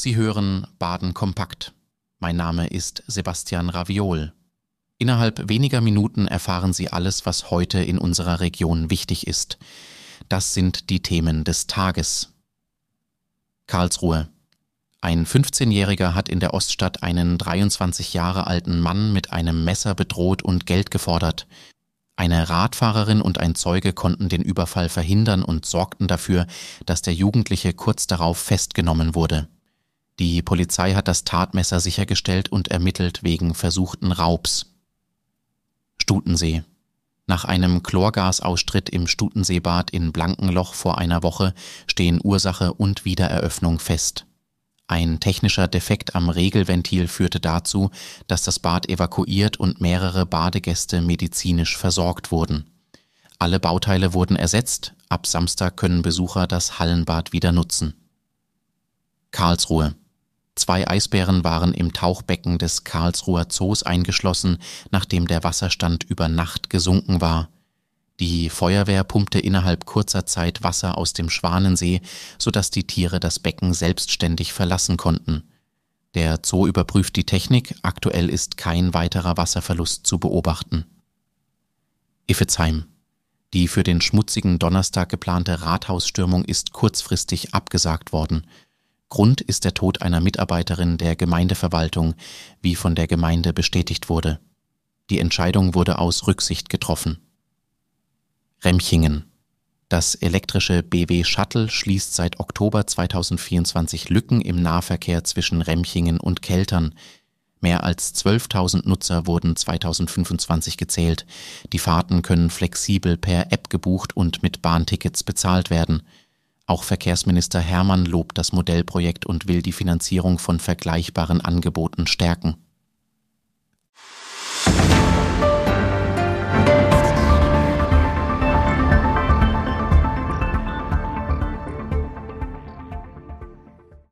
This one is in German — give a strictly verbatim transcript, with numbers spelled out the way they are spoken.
Sie hören Baden kompakt. Mein Name ist Sebastian Raviol. Innerhalb weniger Minuten erfahren Sie alles, was heute in unserer Region wichtig ist. Das sind die Themen des Tages. Karlsruhe. Ein fünfzehnjähriger hat in der Oststadt einen dreiundzwanzig Jahre alten Mann mit einem Messer bedroht und Geld gefordert. Eine Radfahrerin und ein Zeuge konnten den Überfall verhindern und sorgten dafür, dass der Jugendliche kurz darauf festgenommen wurde. Die Polizei hat das Tatmesser sichergestellt und ermittelt wegen versuchten Raubs. Stutensee. Nach einem Chlorgasaustritt im Stutenseebad in Blankenloch vor einer Woche stehen Ursache und Wiedereröffnung fest. Ein technischer Defekt am Regelventil führte dazu, dass das Bad evakuiert und mehrere Badegäste medizinisch versorgt wurden. Alle Bauteile wurden ersetzt, ab Samstag können Besucher das Hallenbad wieder nutzen. Karlsruhe. Zwei Eisbären waren im Tauchbecken des Karlsruher Zoos eingeschlossen, nachdem der Wasserstand über Nacht gesunken war. Die Feuerwehr pumpte innerhalb kurzer Zeit Wasser aus dem Schwanensee, sodass die Tiere das Becken selbstständig verlassen konnten. Der Zoo überprüft die Technik, aktuell ist kein weiterer Wasserverlust zu beobachten. Iffezheim. Die für den schmutzigen Donnerstag geplante Rathausstürmung ist kurzfristig abgesagt worden. Grund ist der Tod einer Mitarbeiterin der Gemeindeverwaltung, wie von der Gemeinde bestätigt wurde. Die Entscheidung wurde aus Rücksicht getroffen. Remchingen. Das elektrische B W Shuttle schließt seit Oktober zweitausendvierundzwanzig Lücken im Nahverkehr zwischen Remchingen und Keltern. Mehr als zwölftausend Nutzer wurden zweitausendfünfundzwanzig gezählt. Die Fahrten können flexibel per App gebucht und mit Bahntickets bezahlt werden. Auch Verkehrsminister Hermann lobt das Modellprojekt und will die Finanzierung von vergleichbaren Angeboten stärken.